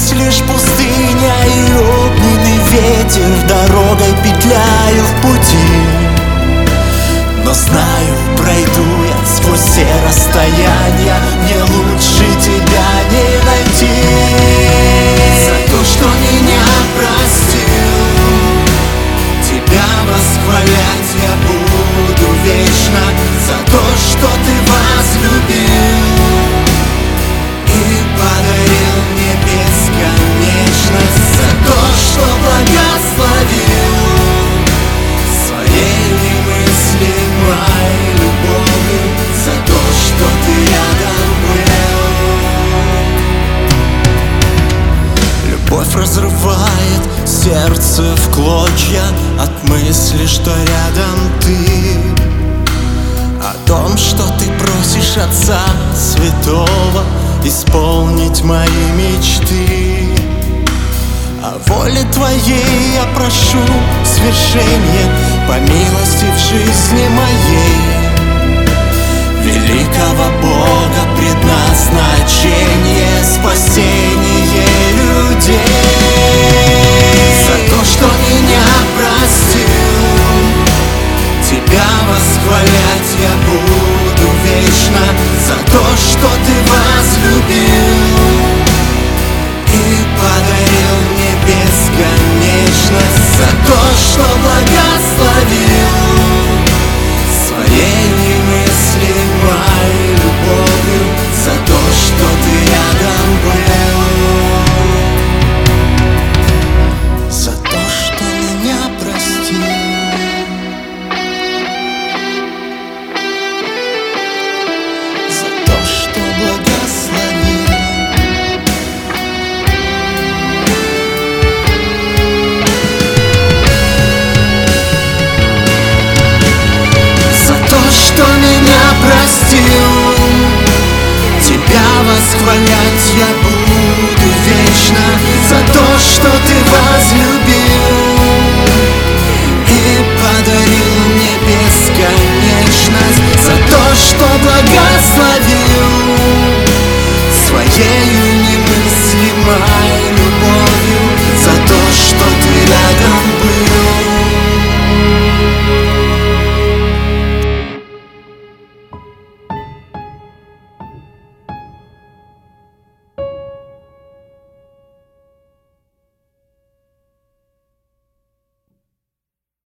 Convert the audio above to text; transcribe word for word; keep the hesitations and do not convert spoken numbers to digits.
здесь лишь пустыня и огненный ветер, дорогой петляю в пути. Но знаю, пройду я сквозь все расстояния, мне лучше тебя не найти. За то, что меня простил, тебя восхвалять я буду вечно. За то, что ты возлюбил и подарил мне бесконечность. За то, что благословил своей немыслимой любовью. За то, что ты рядом был. Любовь разрывает сердце в клочья от мысли, что рядом ты, о том, что ты просишь Отца Святого исполнить мои мечты. О воле Твоей я прошу свершения по милости в жизни моей.